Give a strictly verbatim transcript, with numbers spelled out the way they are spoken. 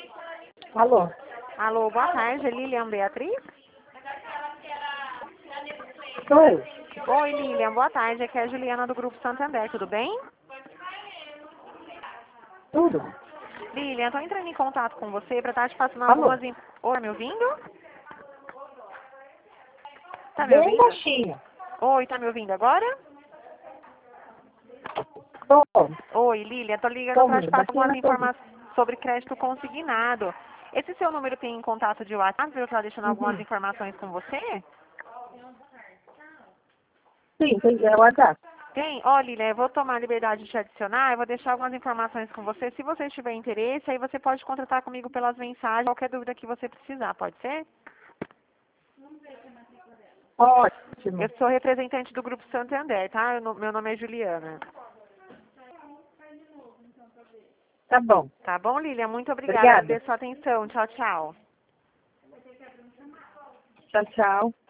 Alô? Alô, boa tarde, Lilian Beatriz? Oi. Oi, Lilian, boa tarde. Aqui é a Juliana do Grupo Santander, tudo bem? Tudo? Lilian, estou entrando em contato com você para estar te passando Alô? algumas... in- Oi, tá me ouvindo? Tá me Bem ouvindo? baixinho. Oi, tá me ouvindo agora? Tô. Oi, Lilian, estou ligando Tô para te ouvindo. passar Baixinho, algumas mas tô ouvindo. informações sobre crédito consignado. Esse seu número tem contato de WhatsApp? Eu estou deixando algumas Uhum. informações com você? Sim, tem é o WhatsApp. Tem? Ó, Lilian, eu vou tomar a liberdade de te adicionar, eu vou deixar algumas informações com você. Se você tiver interesse, aí você pode contratar comigo pelas mensagens, qualquer dúvida que você precisar, pode ser? Ótimo. Eu sou representante do Grupo Santander, tá? Eu no- meu nome é Juliana. Tá bom. Tá bom, Lilian? Muito obrigada. Obrigada. Agradeço a sua atenção. Tchau, tchau. Tchau, tchau.